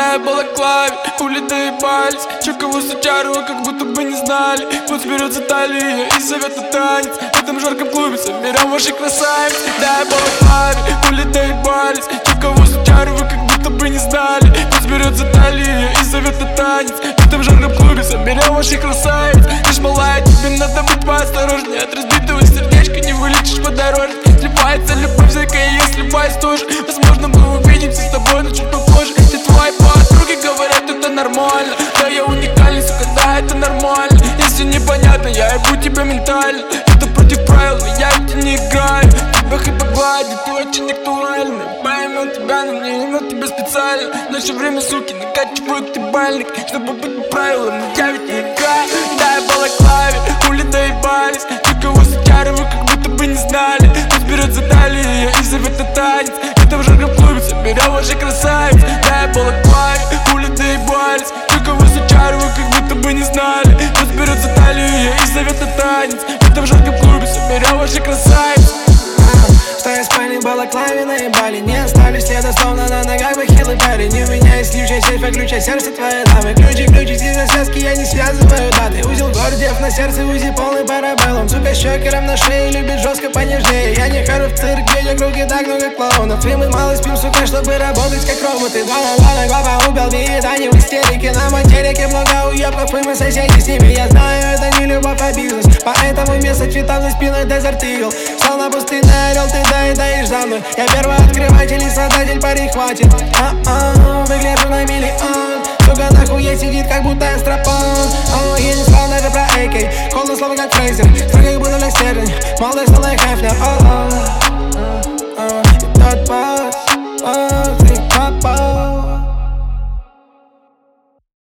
Да, я балаклаве, хули доебались. Чё кого сучару, как будто бы не знали. Пусть берет за талию и зовет на танец. В этом жарком клубе соберем ваши красавиц. Да, я балаклаве, хули доебались. Чё кого сучару, как будто бы не знали. Пусть берет за талию и зовет на танец. В этом жарком клубе соберем ваши красавиц. Ты ж малая, тебе надо быть поосторожнее. От разбитого сердечка не вылечишь подороже. Сливается любовь, зайка, и я сливаюсь тоже. Возможно, мы увидимся с тобой, но чуть попозже. Все твои подруги говорят, это нормально. Да, я уникальный, сука, да, это нормально. Если непонятно, я ебу тебя ментально. Это против правил, но я ведь не играю. Тебя хоть погладить, ты очень актуальна. Поймем тебя, но не имел тебя специально. В наше время, суки, накачивают ты бальник. Чтобы быть по правилам, но я ведь не играю. Да, я балаклаве, хули доебались. Ты кого сучариваю, как будто бы не знали. Пусть берет за талию и зовет на танец. В этом жарком клубе соберем ваши красавиц. Да, я балаклаве, хули доебались. Ты кого сучариваю, как будто бы не знали. Пусть берет за талию и зовет на танец. В этом жарком клубе соберем ваши красавиц. Стоя в спальне балаклаве наебали. Не оставлю следа, словно на ногах бахилый парень. У меня есть ключ, сейфа, ключ, сердце твоей дамы. Ключи, из связки, я не связываю даты. Узел гордев на сердце, узи полный парабеллум. Сука, щекером на шее, любит жестко понежнее. Я не хожу в цирк, где круги так много клоунов. И мы мало спим, сука, чтобы работать как роботы. 2 на 2 глава убил вид, они в истерике. На материке много уебков, и мы соседи с ними. Я знаю, это не любовь, а бизнес. Поэтому вместо цветов за спиной Desert Eagle. Словно пустынный орел, ты доедаешь за мной. Я первый открыватель и создатель, парень, хватит. Выгляжу на миллион. Сука, нахуй сидит, как будто эстропон. Я не сказал даже про AK. Холодно слово, как Фрейзер. Строго, как будто для стержень. Молодой, словно Хефнер. Тот пас.